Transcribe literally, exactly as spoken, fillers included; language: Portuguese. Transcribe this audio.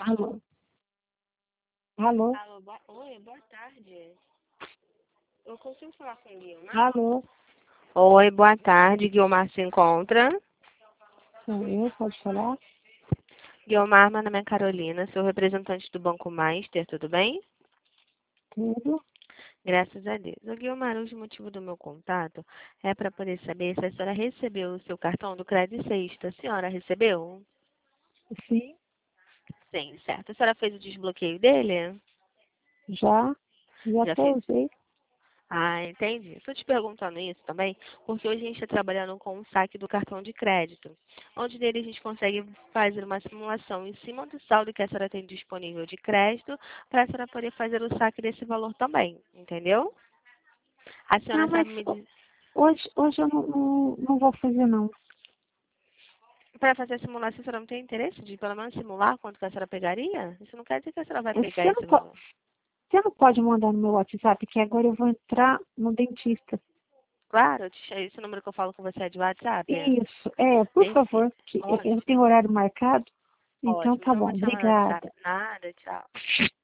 Alô? Alô? Alô, boa... Oi, boa tarde. Eu consigo falar com o Guilmar? Alô? Oi, boa tarde. Guilmar se encontra? Sou eu, pode falar? Guilmar, meu nome é Carolina, sou representante do Banco Master, tudo bem? Tudo? Graças a Deus. O Guilmar, hoje o motivo do meu contato é para poder saber se a senhora recebeu o seu cartão do Crédito Sexta. A senhora recebeu? Sim, Sim, certo. A senhora fez o desbloqueio dele? já. Já Já até fez? usei. Ah, entendi. Estou te perguntando isso também, porque hoje a gente está trabalhando com o saque do cartão de crédito, onde nele a gente consegue fazer uma simulação em cima do saldo que a senhora tem disponível de crédito, para a senhora poder fazer o saque desse valor também, entendeu? A Ah, senhora mas sabe me ho- dizer, hoje, hoje eu não, não, não vou fazer, não. para fazer a simulação, a senhora não tem interesse de pelo menos simular quanto que a senhora pegaria? Isso não quer dizer que a senhora vai pegar Você não, esse po valor. você não pode mandar no meu WhatsApp, que agora eu vou entrar no dentista. Claro, esse número que eu falo com você é de WhatsApp? Isso, é, por Perfeito. favor, que eu eu Ótimo, tenho horário marcado. Então ótimo. tá Então eu vou bom, te chamar no WhatsApp. obrigada. Nada, tchau.